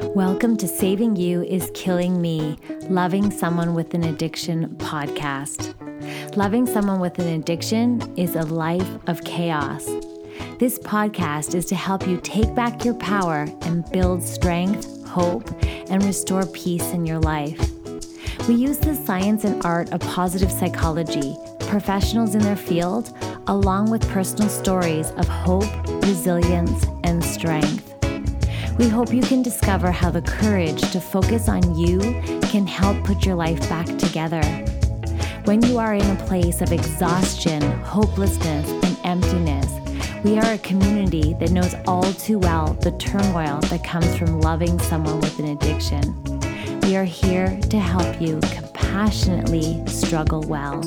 Welcome to Saving You is Killing Me, Loving Someone with an Addiction podcast. Loving someone with an addiction is a life of chaos. This podcast is to help you take back your power and build strength, hope, and restore peace in your life. We use the science and art of positive psychology, professionals in their field, along with personal stories of hope, resilience, and strength. We hope you can discover how the courage to focus on you can help put your life back together. When you are in a place of exhaustion, hopelessness, and emptiness, we are a community that knows all too well the turmoil that comes from loving someone with an addiction. We are here to help you compassionately struggle well.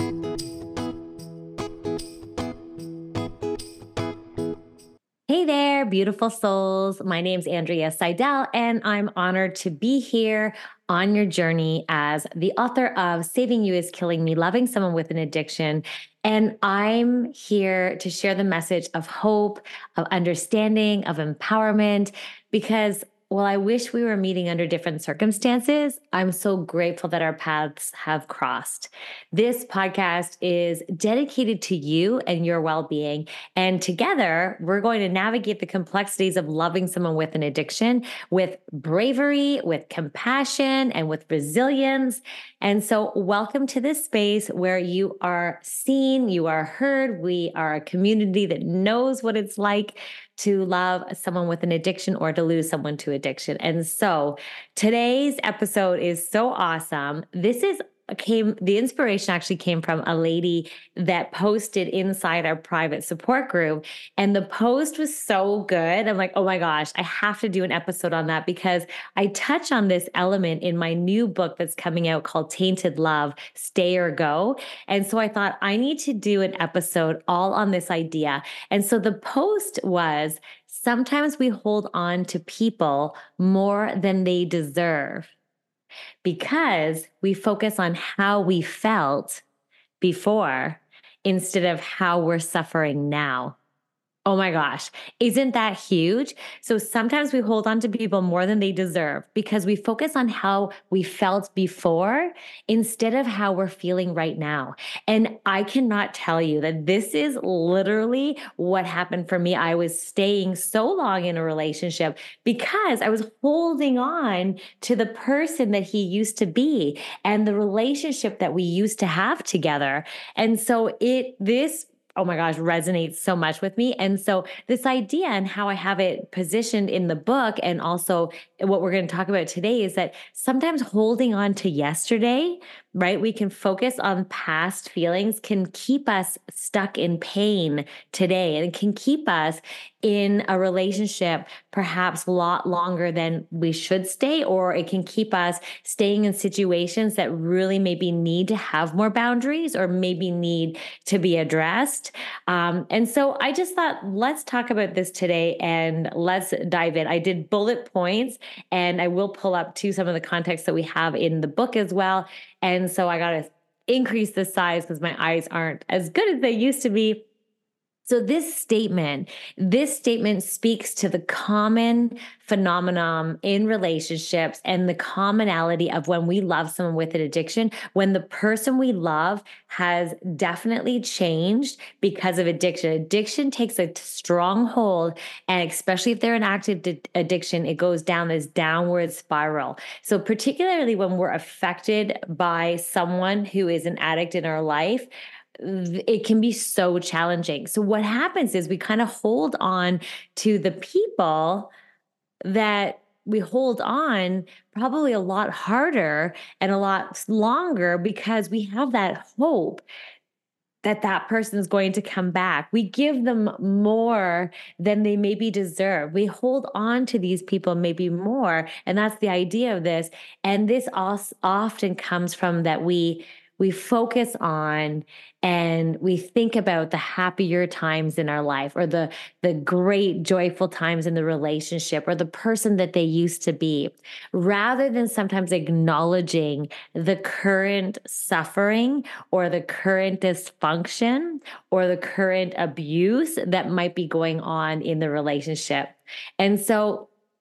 Hey there, beautiful souls. My name's Andrea Seidel, and I'm honored to be here on your journey as the author of Saving You is Killing Me, Loving Someone with an Addiction. And I'm here to share the message of hope, of understanding, of empowerment, because while I wish we were meeting under different circumstances, I'm so grateful that our paths have crossed. This podcast is dedicated to you and your well-being. And together, we're going to navigate the complexities of loving someone with an addiction with bravery, with compassion, and with resilience. And so welcome to this space where you are seen, you are heard. We are a community that knows what it's like to love someone with an addiction or to lose someone to addiction. And so today's episode is so awesome. The inspiration actually came from a lady that posted inside our private support group. And the post was so good. I'm like, oh my gosh, I have to do an episode on that because I touch on this element in my new book that's coming out called Tainted Love, Stay or Go. And so I thought I need to do an episode all on this idea. And so the post was, sometimes we hold on to people more than they deserve, because we focus on how we felt before instead of how we're suffering now. Oh my gosh, isn't that huge? So sometimes we hold on to people more than they deserve because we focus on how we felt before instead of how we're feeling right now. And I cannot tell you that this is literally what happened for me. I was staying so long in a relationship because I was holding on to the person that he used to be and the relationship that we used to have together. And so oh my gosh, resonates so much with me. And so this idea and how I have it positioned in the book and also what we're going to talk about today is that sometimes holding on to yesterday, right? We can focus on past feelings can keep us stuck in pain today, and it can keep us in a relationship perhaps a lot longer than we should stay, or it can keep us staying in situations that really maybe need to have more boundaries or maybe need to be addressed. And so I just thought, let's talk about this today and let's dive in. I did bullet points, and I will pull up to some of the context that we have in the book as well. And so I got to increase the size because my eyes aren't as good as they used to be. So this statement speaks to the common phenomenon in relationships and the commonality of when we love someone with an addiction, when the person we love has definitely changed because of addiction. Addiction takes a strong hold, and especially if they're an active addiction, it goes down this downward spiral. So particularly when we're affected by someone who is an addict in our life, it can be so challenging. So what happens is we kind of hold on to the people that we hold on probably a lot harder and a lot longer because we have that hope that that person is going to come back. We give them more than they maybe deserve. We hold on to these people maybe more. And that's the idea of this. And this often comes from that we focus on and we think about the happier times in our life or the great joyful times in the relationship or the person that they used to be, rather than sometimes acknowledging the current suffering or the current dysfunction or the current abuse that might be going on in the relationship. And so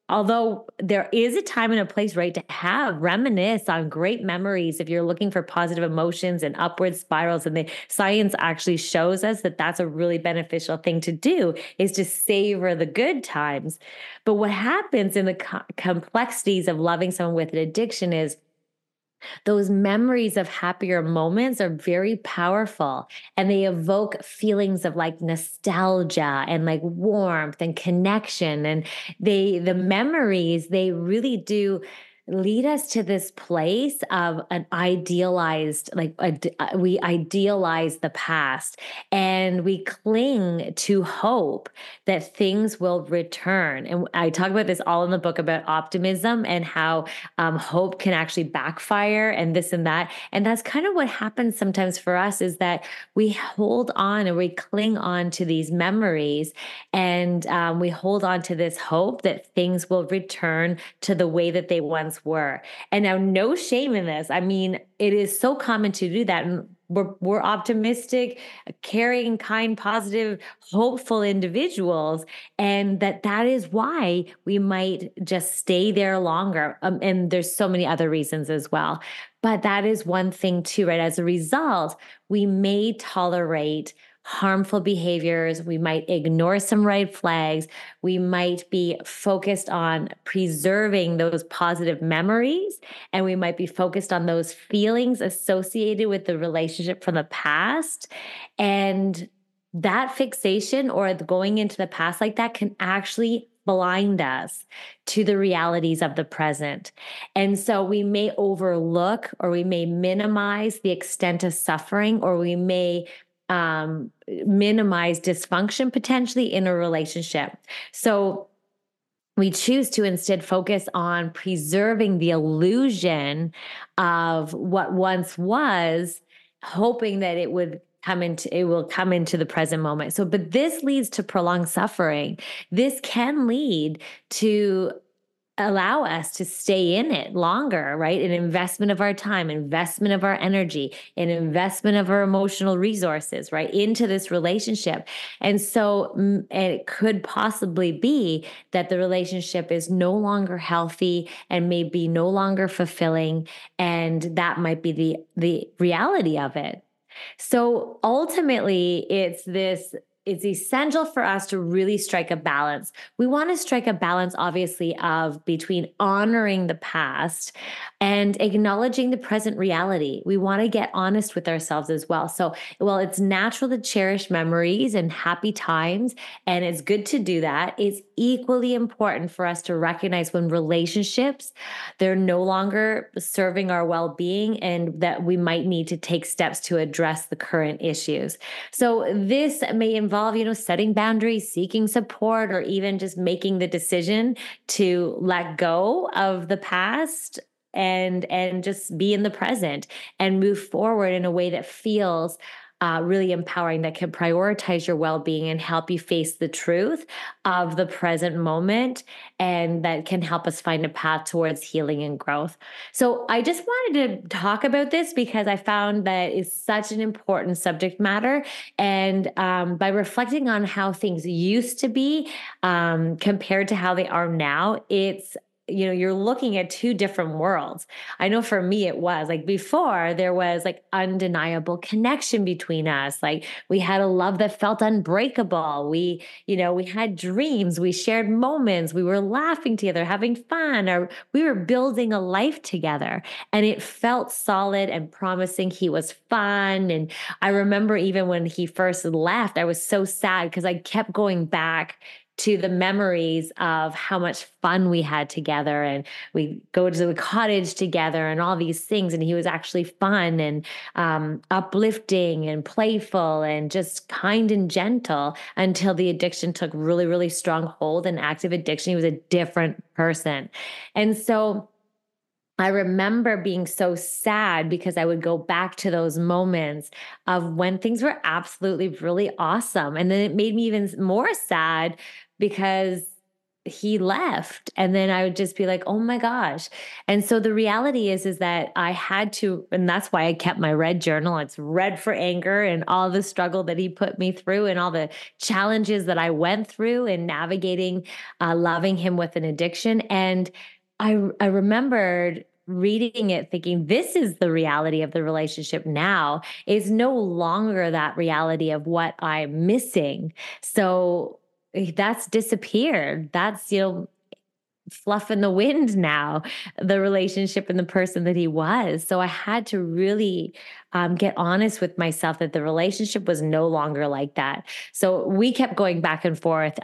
although there is a time and a place, right, to have reminisce on great memories if you're looking for positive emotions and upward spirals. And the science actually shows us that that's a really beneficial thing to do, is to savor the good times. But what happens in the complexities of loving someone with an addiction is those memories of happier moments are very powerful, and they evoke feelings of like nostalgia and like warmth and connection. And the memories, they really do lead us to this place of an idealized, we idealize the past, and we cling to hope that things will return. And I talk about this all in the book about optimism and how hope can actually backfire and this and that. And that's kind of what happens sometimes for us, is that we hold on and we cling on to these memories, and we hold on to this hope that things will return to the way that they once were. And now, no shame in this. I mean, it is so common to do that. And we're optimistic, caring, kind, positive, hopeful individuals, and that is why we might just stay there longer. And there's so many other reasons as well, but that is one thing too, right? As a result, we may tolerate harmful behaviors. We might ignore some red flags. We might be focused on preserving those positive memories, and we might be focused on those feelings associated with the relationship from the past. And that fixation or going into the past like that can actually blind us to the realities of the present. And so we may overlook, or we may minimize the extent of suffering, or we may minimize dysfunction potentially in a relationship. So we choose to instead focus on preserving the illusion of what once was, hoping that it will come into the present moment. So, but this leads to prolonged suffering. This can lead to allow us to stay in it longer, right? An investment of our time, investment of our energy, an investment of our emotional resources, right, into this relationship. And so, and it could possibly be that the relationship is no longer healthy and maybe no longer fulfilling. And that might be the reality of it. So ultimately, it's essential for us to really strike a balance. We want to strike a balance, obviously, of between honoring the past and acknowledging the present reality. We want to get honest with ourselves as well. So, well, it's natural to cherish memories and happy times, and it's good to do that. It's equally important for us to recognize when relationships, they're no longer serving our well-being, and that we might need to take steps to address the current issues. So this may involve, setting boundaries, seeking support, or even just making the decision to let go of the past and just be in the present and move forward in a way that feels really empowering, that can prioritize your well-being and help you face the truth of the present moment, and that can help us find a path towards healing and growth. So I just wanted to talk about this because I found that it's such an important subject matter. And by reflecting on how things used to be compared to how they are now, you're looking at two different worlds. I know for me, it was like before there was like undeniable connection between us. Like we had a love that felt unbreakable. We had dreams, we shared moments, we were laughing together, having fun, or we were building a life together, and it felt solid and promising. He was fun. And I remember even when he first left, I was so sad because I kept going back to the memories of how much fun we had together, and we go to the cottage together and all these things. And he was actually fun and uplifting and playful and just kind and gentle until the addiction took really, really strong hold, and active addiction. He was a different person. And so I remember being so sad because I would go back to those moments of when things were absolutely really awesome. And then it made me even more sad because he left, and then I would just be like, oh my gosh. And so the reality is that I had to, and that's why I kept my red journal. It's red for anger and all the struggle that he put me through and all the challenges that I went through in navigating loving him with an addiction. And I remembered reading it thinking, this is the reality of the relationship now, is no longer that reality of what I'm missing. So that's disappeared. That's, fluff in the wind now, the relationship and the person that he was. So I had to really get honest with myself that the relationship was no longer like that. So we kept going back and forth.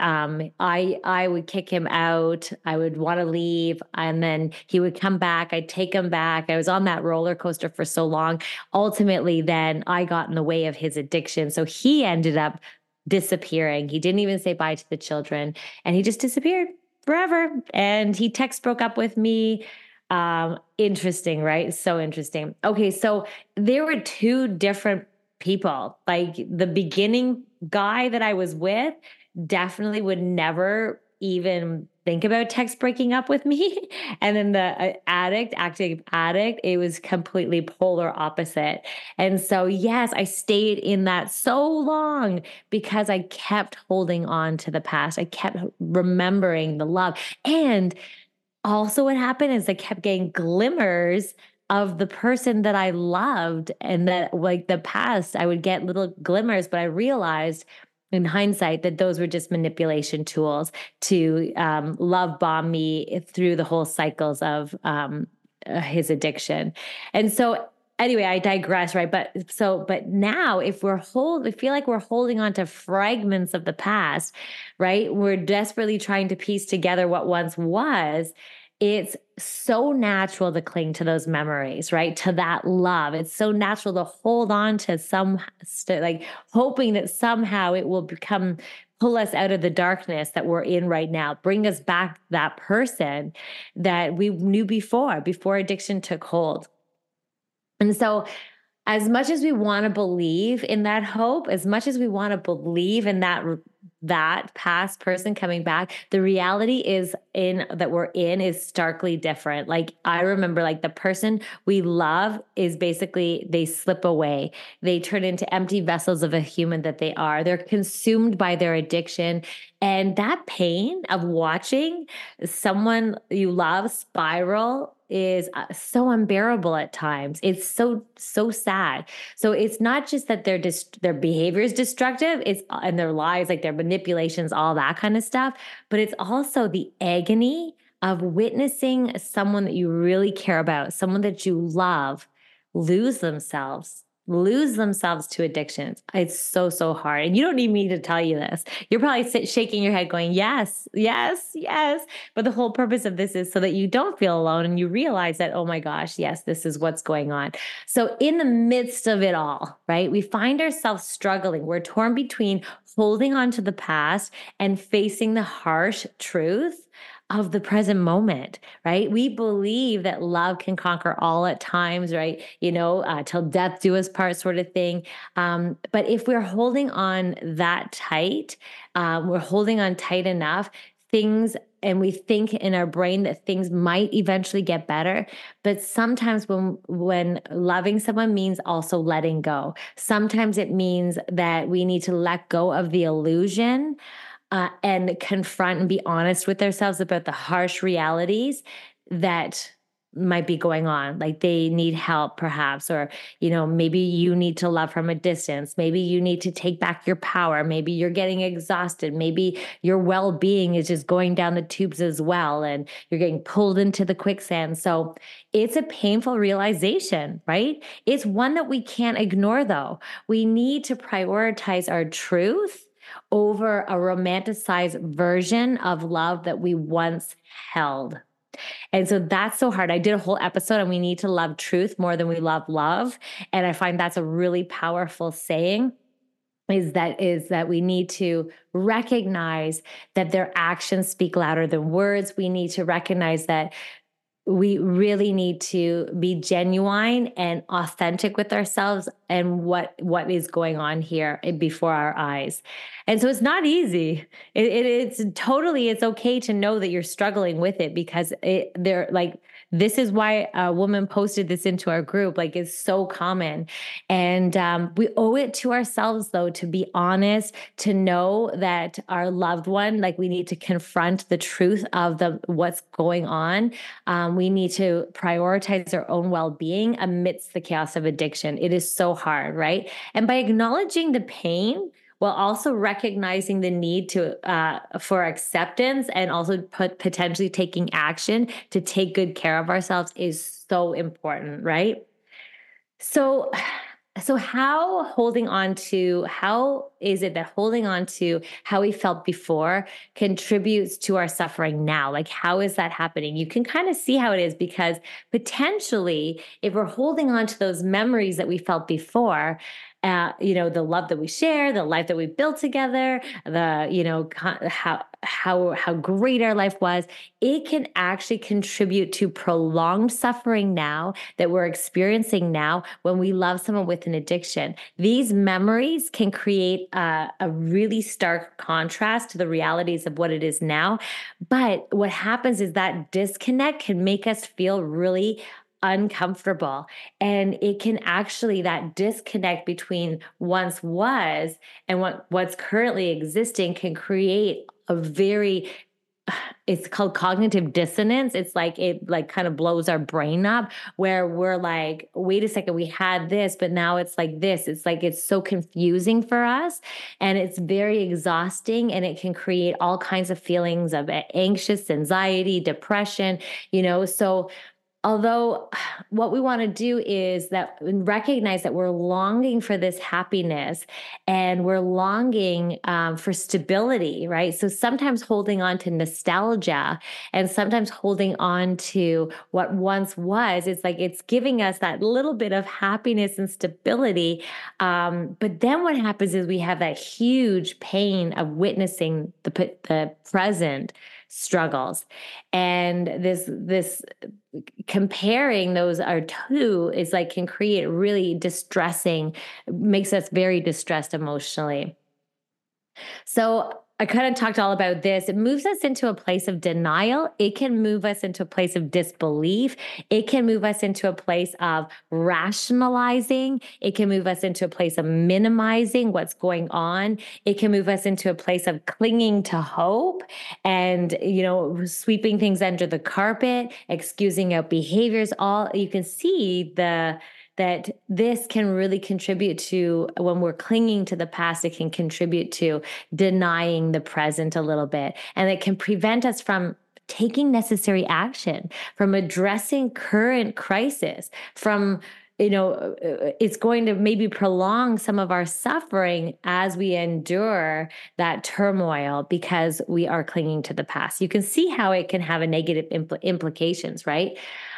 I would kick him out. I would want to leave, and then he would come back. I'd take him back. I was on that roller coaster for so long. Ultimately, then I got in the way of his addiction. So he ended up disappearing. He didn't even say bye to the children, and he just disappeared forever. And he broke up with me. Interesting, right? So interesting. Okay, so there were two different people. Like the beginning guy that I was with definitely would never even think about text breaking up with me. And then the active addict, it was completely polar opposite. And so, yes, I stayed in that so long because I kept holding on to the past. I kept remembering the love. And also, what happened is I kept getting glimmers of the person that I loved, and that, like the past, I would get little glimmers, but I realized in hindsight that those were just manipulation tools to love bomb me through the whole cycles of his addiction. And so anyway, I digress, right? But now if we feel like we're holding on to fragments of the past, right? We're desperately trying to piece together what once was. It's so natural to cling to those memories, right? To that love. It's so natural to hold on to like hoping that somehow it will pull us out of the darkness that we're in right now, bring us back that person that we knew before addiction took hold. And so, as much as we want to believe in that hope, as much as we want to believe in that past person coming back, the reality is in that we're in is starkly different. Like I remember, like the person we love is basically, they slip away. They turn into empty vessels of a human that they are. They're consumed by their addiction. And that pain of watching someone you love spiral is so unbearable at times. It's so sad. So it's not just that their behavior is destructive, it's and their lies, like their manipulations, all that kind of stuff, but it's also the agony of witnessing someone that you really care about, someone that you love, lose themselves to addictions. It's so hard. And you don't need me to tell you this. You're probably shaking your head going, yes, yes, yes. But the whole purpose of this is so that you don't feel alone and you realize that, oh my gosh, yes, this is what's going on. So in the midst of it all, right, we find ourselves struggling. We're torn between holding on to the past and facing the harsh truth of the present moment, right? We believe that love can conquer all at times, right? Till death do us part sort of thing. But if we're holding on that tight, we're holding on tight enough, and we think in our brain that things might eventually get better. But sometimes when loving someone means also letting go, sometimes it means that we need to let go of the illusion and confront and be honest with ourselves about the harsh realities that might be going on. Like they need help perhaps, or, maybe you need to love from a distance. Maybe you need to take back your power. Maybe you're getting exhausted. Maybe your well-being is just going down the tubes as well, and you're getting pulled into the quicksand. So it's a painful realization, right? It's one that we can't ignore though. We need to prioritize our truth over a romanticized version of love that we once held. And so that's so hard. I did a whole episode on we need to love truth more than we love love. And I find that's a really powerful saying, is that we need to recognize that their actions speak louder than words. We need to recognize that we really need to be genuine and authentic with ourselves and what is going on here before our eyes. And so it's not easy. It's totally, it's okay to know that you're struggling with it, because they're like, this is why a woman posted this into our group. Like, it's so common. And we owe it to ourselves, though, to be honest, to know that our loved one, like, we need to confront the truth of what's going on. We need to prioritize our own well-being amidst the chaos of addiction. It is so hard, right? And by acknowledging the pain, while also recognizing the need to for acceptance, and also potentially taking action to take good care of ourselves, is so important, right? So, how is it that holding on to how we felt before contributes to our suffering now? Like, how is that happening? You can kind of see how it is, because potentially, if we're holding on to those memories that we felt before, the love that we share, the life that we built together, how great our life was, it can actually contribute to prolonged suffering now that we're experiencing now when we love someone with an addiction. These memories can create a really stark contrast to the realities of what it is now. But what happens is that disconnect can make us feel really uncomfortable. And it can actually, that disconnect between once was and what's currently existing can create a very, it's called cognitive dissonance. It's like, it like kind of blows our brain up, where we're like, wait a second, we had this, but now it's like this. It's like, it's so confusing for us, and it's very exhausting, and it can create all kinds of feelings of anxious, anxiety, depression, so although what we want to do is that recognize that we're longing for this happiness, and we're longing for stability, right? So sometimes holding on to nostalgia, and sometimes holding on to what once was, it's like it's giving us that little bit of happiness and stability. But then what happens is we have that huge pain of witnessing the present struggles, and this comparing those are two is like, can create really distressing, makes us very distressed emotionally. So I kind of talked all about this. It moves us into a place of denial. It can move us into a place of disbelief. It can move us into a place of rationalizing. It can move us into a place of minimizing what's going on. It can move us into a place of clinging to hope and, sweeping things under the carpet, excusing out behaviors. All you can see that this can really contribute to, when we're clinging to the past, it can contribute to denying the present a little bit. And it can prevent us from taking necessary action, from addressing current crisis, from, it's going to maybe prolong some of our suffering as we endure that turmoil, because we are clinging to the past. You can see how it can have a negative implications, right?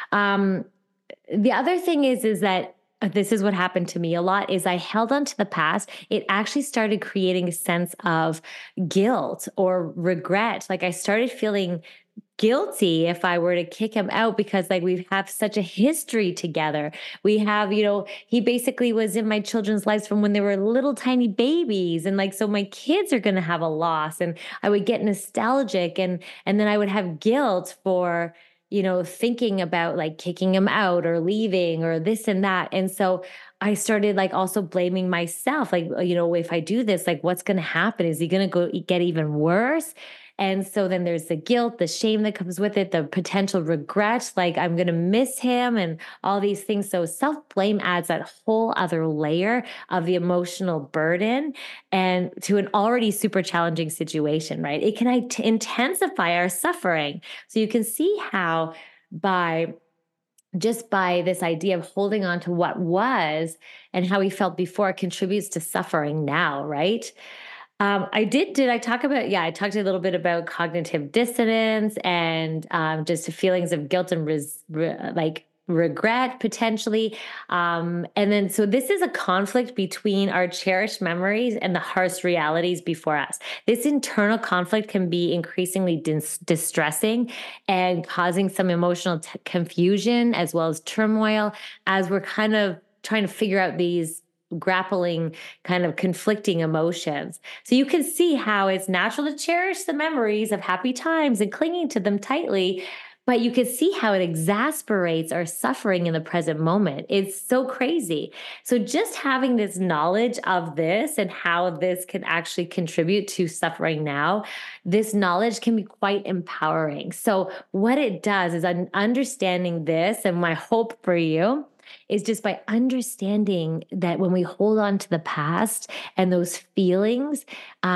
The other thing is that this is what happened to me a lot, is I held on to the past. It actually started creating a sense of guilt or regret. Like, I started feeling guilty if I were to kick him out, because like, we have such a history together. We have, he basically was in my children's lives from when they were little tiny babies. And like, so my kids are going to have a loss, and I would get nostalgic, and then I would have guilt for, thinking about like kicking him out or leaving or this and that. And so I started like also blaming myself, like, if I do this, like, what's going to happen? Is he going to go get even worse? And so then there's the guilt, the shame that comes with it, the potential regret, like, I'm going to miss him and all these things. So self-blame adds that whole other layer of the emotional burden, and to an already super challenging situation, right? It can intensify our suffering. So you can see how by this idea of holding on to what was and how we felt before contributes to suffering now, right? Did I talk about, I talked a little bit about cognitive dissonance and just feelings of guilt and regret potentially. And then, so this is a conflict between our cherished memories and the harsh realities before us. This internal conflict can be increasingly distressing and causing some emotional confusion as well as turmoil as we're kind of trying to figure out these grappling kind of conflicting emotions. So you can see how it's natural to cherish the memories of happy times and clinging to them tightly, but you can see how it exasperates our suffering in the present moment. It's so crazy. So just having this knowledge of this and how this can actually contribute to suffering now, this knowledge can be quite empowering. So what it does is understanding this, and my hope for you is just by understanding that when we hold on to the past and those feelings,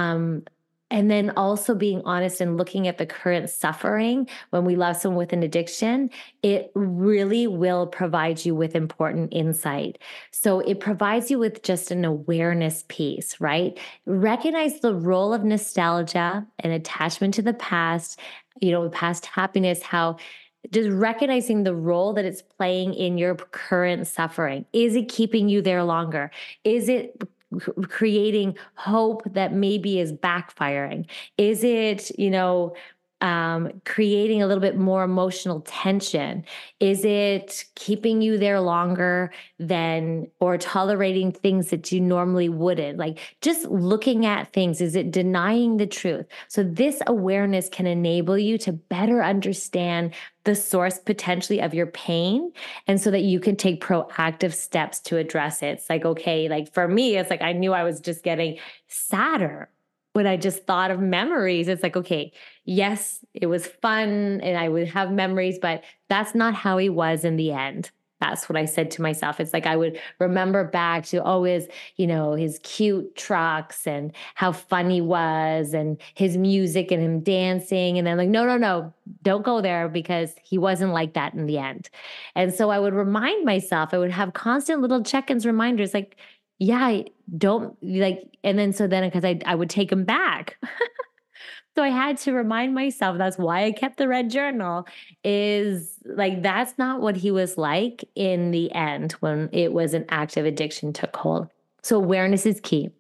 and then also being honest and looking at the current suffering when we love someone with an addiction, it really will provide you with important insight. So it provides you with just an awareness piece, right? Recognize the role of nostalgia and attachment to the past, past happiness, how just recognizing the role that it's playing in your current suffering. Is it keeping you there longer? Is it creating hope that maybe is backfiring? Is it, creating a little bit more emotional tension? Is it keeping you there longer than, or tolerating things that you normally wouldn't? Like just looking at things, is it denying the truth? So this awareness can enable you to better understand the source potentially of your pain, and so that you can take proactive steps to address it. It's like, okay, like for me, it's like I knew I was just getting sadder when I just thought of memories. It's like, okay, yes, it was fun and I would have memories, but that's not how he was in the end. That's what I said to myself. It's like I would remember back to always, his cute trucks and how fun he was and his music and him dancing. And then like, no, no, no, don't go there because he wasn't like that in the end. And so I would remind myself, I would have constant little check-ins, reminders like, yeah, don't like, and then because I would take him back. So I had to remind myself, that's why I kept the red journal, is like that's not what he was like in the end when it was an active addiction took hold. So awareness is key.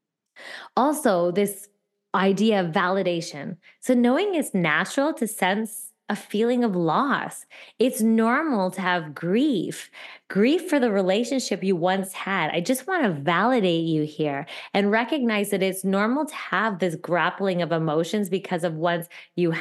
Also, this idea of validation. So knowing it's natural to sense a feeling of loss. It's normal to have grief for the relationship you once had. I just want to validate you here and recognize that it's normal to have this grappling of emotions because of what you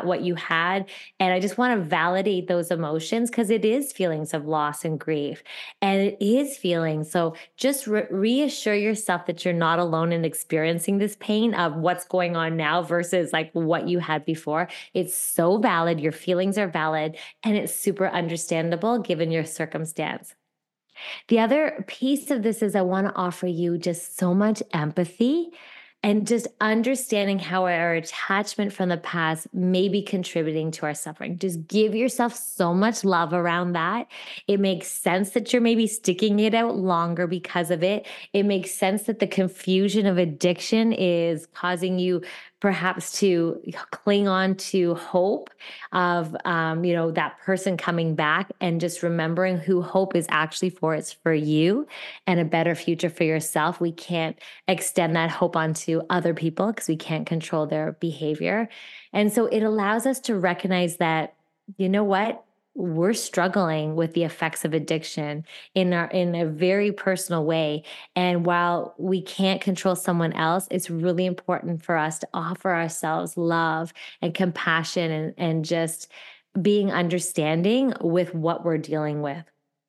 had. And I just want to validate those emotions because it is feelings of loss and grief. And it is feeling. So just reassure yourself that you're not alone in experiencing this pain of what's going on now versus like what you had before. It's so valid. Your feelings are valid and it's super understandable given your circumstance. The other piece of this is I want to offer you just so much empathy and just understanding how our attachment from the past may be contributing to our suffering. Just give yourself so much love around that. It makes sense that you're maybe sticking it out longer because of it. It makes sense that the confusion of addiction is causing you perhaps to cling on to hope of that person coming back, and just remembering who hope is actually for. It's for you and a better future for yourself. We can't extend that hope onto other people because we can't control their behavior. And so it allows us to recognize that, you know what? We're struggling with the effects of addiction in a very personal way. And while we can't control someone else, it's really important for us to offer ourselves love and compassion and just being understanding with what we're dealing with.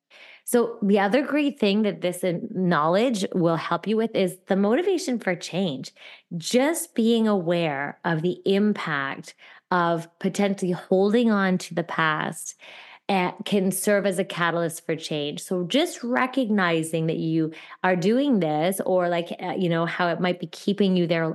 So the other great thing that this knowledge will help you with is the motivation for change. Just being aware of the impact of potentially holding on to the past can serve as a catalyst for change. So just recognizing that you are doing this, or like, how it might be keeping you there,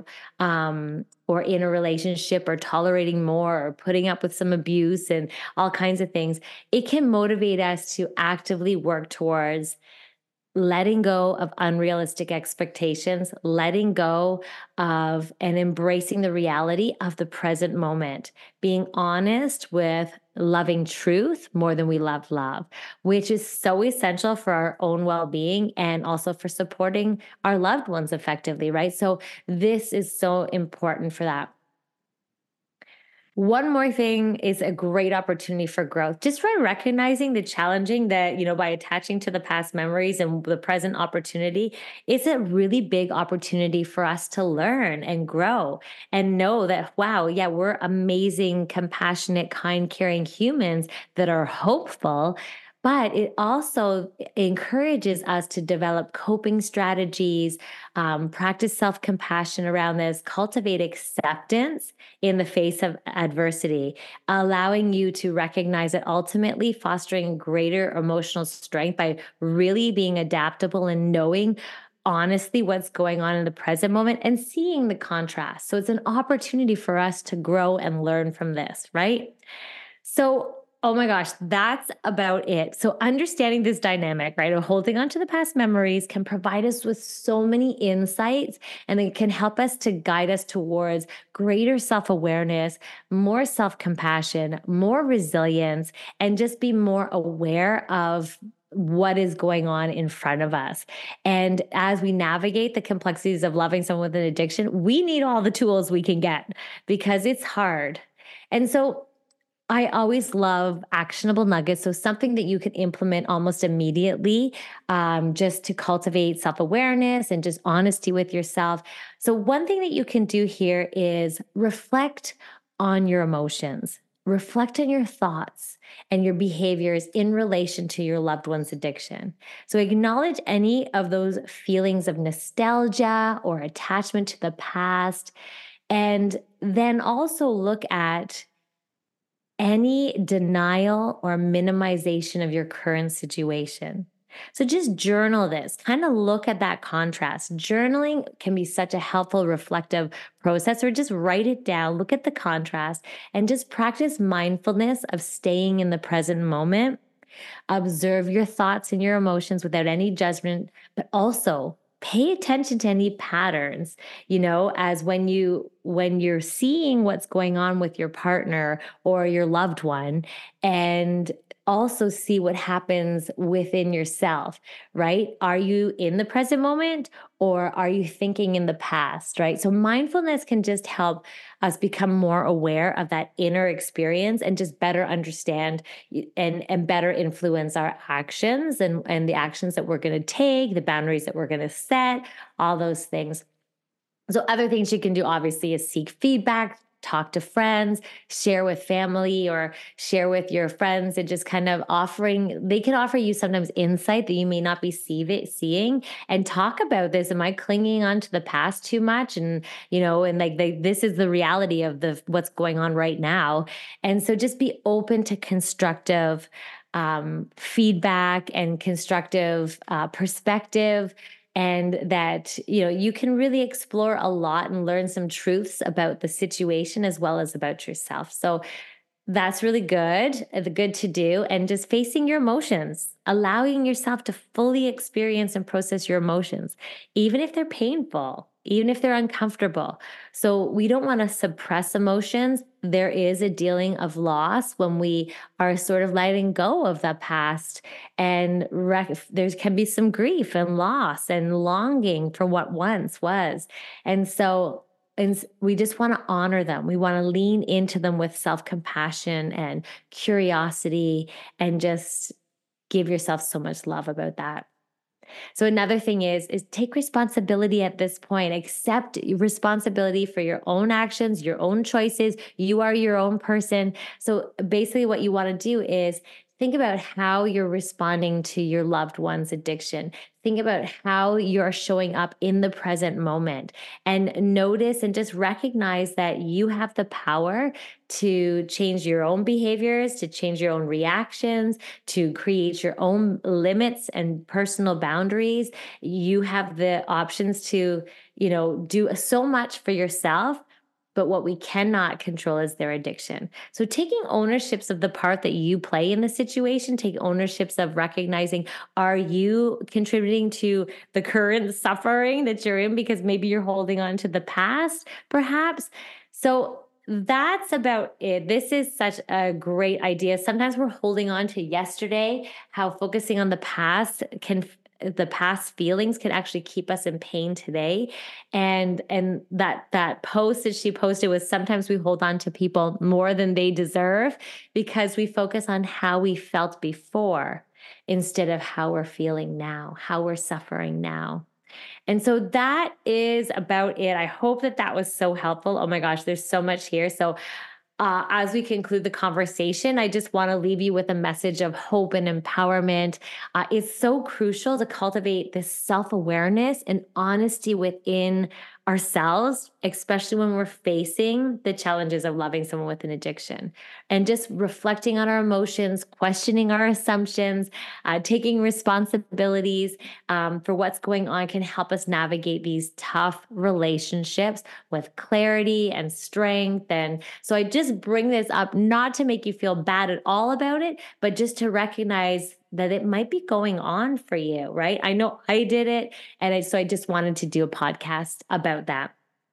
or in a relationship, or tolerating more, or putting up with some abuse and all kinds of things, it can motivate us to actively work towards letting go of unrealistic expectations, letting go of and embracing the reality of the present moment, being honest with loving truth more than we love love, which is so essential for our own well being and also for supporting our loved ones effectively, right? So, this is so important for that. One more thing is a great opportunity for growth. Just by recognizing the challenging that, by attaching to the past memories and the present opportunity, it's a really big opportunity for us to learn and grow and know that, wow, yeah, we're amazing, compassionate, kind, caring humans that are hopeful. But it also encourages us to develop coping strategies, practice self compassion around this, cultivate acceptance in the face of adversity, allowing you to recognize it, ultimately fostering greater emotional strength by really being adaptable and knowing honestly what's going on in the present moment and seeing the contrast. So it's an opportunity for us to grow and learn from this, right? So, oh my gosh, that's about it. So, understanding this dynamic, right, of holding on to the past memories can provide us with so many insights, and it can help us to guide us towards greater self awareness, more self compassion, more resilience, and just be more aware of what is going on in front of us. And as we navigate the complexities of loving someone with an addiction, we need all the tools we can get because it's hard. And so, I always love actionable nuggets. So, something that you can implement almost immediately, just to cultivate self awareness and just honesty with yourself. So, one thing that you can do here is reflect on your emotions, reflect on your thoughts and your behaviors in relation to your loved one's addiction. So, acknowledge any of those feelings of nostalgia or attachment to the past. And then also look at any denial or minimization of your current situation. So just journal this, kind of look at that contrast. Journaling can be such a helpful reflective process, or just write it down, look at the contrast, and just practice mindfulness of staying in the present moment. Observe your thoughts and your emotions without any judgment, but also pay attention to any patterns, as when you're seeing what's going on with your partner or your loved one, and also see what happens within yourself, right? Are you in the present moment or are you thinking in the past, right? So mindfulness can just help us become more aware of that inner experience and just better understand and better influence our actions and the actions that we're going to take, the boundaries that we're going to set, all those things. So, other things you can do obviously is seek feedback, talk to friends, share with family, or share with your friends, and just kind of they can offer you sometimes insight that you may not be seeing, and talk about this. Am I clinging on to the past too much? And, this is the reality of what's going on right now. And so just be open to constructive feedback and constructive perspective, and that you can really explore a lot and learn some truths about the situation as well as about yourself. So that's really good, the good to do, and just facing your emotions, allowing yourself to fully experience and process your emotions, even if they're painful, even if they're uncomfortable. So we don't want to suppress emotions. There is a dealing of loss when we are sort of letting go of the past, and there can be some grief and loss and longing for what once was. And we just want to honor them. We want to lean into them with self compassion and curiosity, and just give yourself so much love about that. So another thing is take responsibility at this point. Accept responsibility for your own actions, your own choices. You are your own person. So basically what you want to do is think about how you're responding to your loved one's addiction. Think about how you're showing up in the present moment, and notice and just recognize that you have the power to change your own behaviors, to change your own reactions, to create your own limits and personal boundaries. You have the options to, do so much for yourself, but what we cannot control is their addiction. So taking ownerships of the part that you play in the situation, take ownerships of recognizing, are you contributing to the current suffering that you're in because maybe you're holding on to the past, perhaps? So that's about it. This is such a great idea. Sometimes we're holding on to yesterday, how focusing on the past feelings can actually keep us in pain today. And that post that she posted was, sometimes we hold on to people more than they deserve because we focus on how we felt before instead of how we're feeling now, how we're suffering now. And so that is about it. I hope that was so helpful. Oh my gosh, there's so much here. So as we conclude the conversation, I just want to leave you with a message of hope and empowerment. It's so crucial to cultivate this self-awareness and honesty within ourselves, especially when we're facing the challenges of loving someone with an addiction, and just reflecting on our emotions, questioning our assumptions, taking responsibilities for what's going on can help us navigate these tough relationships with clarity and strength. And so I just bring this up not to make you feel bad at all about it, but just to recognize that it might be going on for you, right? I know I did it. And so I just wanted to do a podcast about that.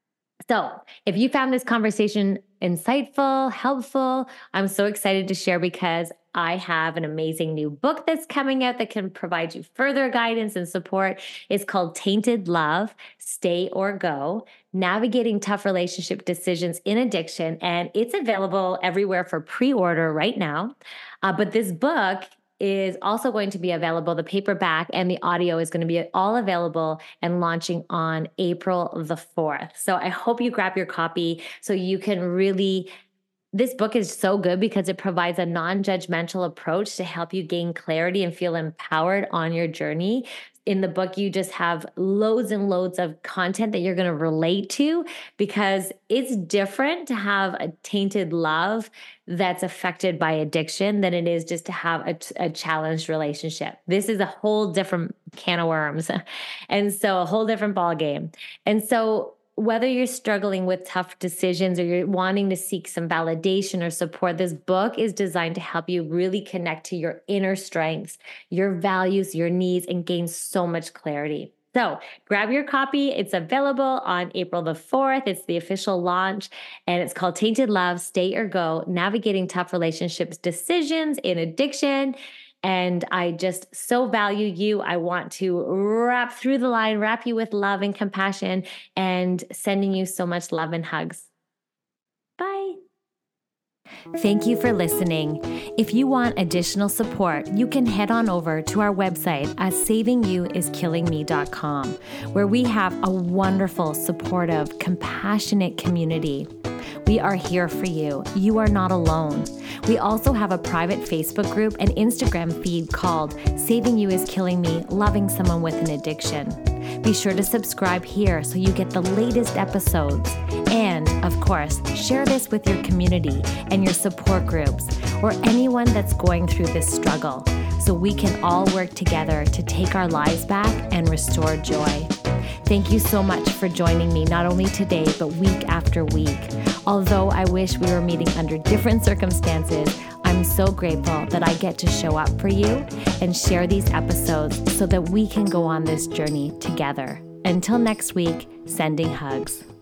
So if you found this conversation insightful, helpful, I'm so excited to share because I have an amazing new book that's coming out that can provide you further guidance and support. It's called Tainted Love, Stay or Go, Navigating Tough Relationship Decisions in Addiction. And it's available everywhere for pre-order right now. But this book is also going to be available. The paperback and the audio is going to be all available and launching on April the 4th. So I hope you grab your copy so you can really. This book is so good because it provides a non-judgmental approach to help you gain clarity and feel empowered on your journey. In the book, you just have loads and loads of content that you're going to relate to because it's different to have a tainted love that's affected by addiction than it is just to have a challenged relationship. This is a whole different can of worms. And so a whole different ball game. And so whether you're struggling with tough decisions or you're wanting to seek some validation or support, this book is designed to help you really connect to your inner strengths, your values, your needs, and gain so much clarity. So grab your copy. It's available on April the 4th. It's the official launch, and it's called Tainted Love, Stay or Go, Navigating Tough Relationships Decisions in Addiction. And I just so value you. I want to wrap you with love and compassion, and sending you so much love and hugs. Bye. Thank you for listening. If you want additional support, you can head on over to our website at savingyouiskillingme.com, where we have a wonderful, supportive, compassionate community. We are here for you. You are not alone. We also have a private Facebook group and Instagram feed called Saving You Is Killing Me, Loving Someone with an Addiction. Be sure to subscribe here so you get the latest episodes. And, of course, share this with your community and your support groups or anyone that's going through this struggle so we can all work together to take our lives back and restore joy. Thank you so much for joining me, not only today, but week after week. Although I wish we were meeting under different circumstances, I'm so grateful that I get to show up for you and share these episodes so that we can go on this journey together. Until next week, sending hugs.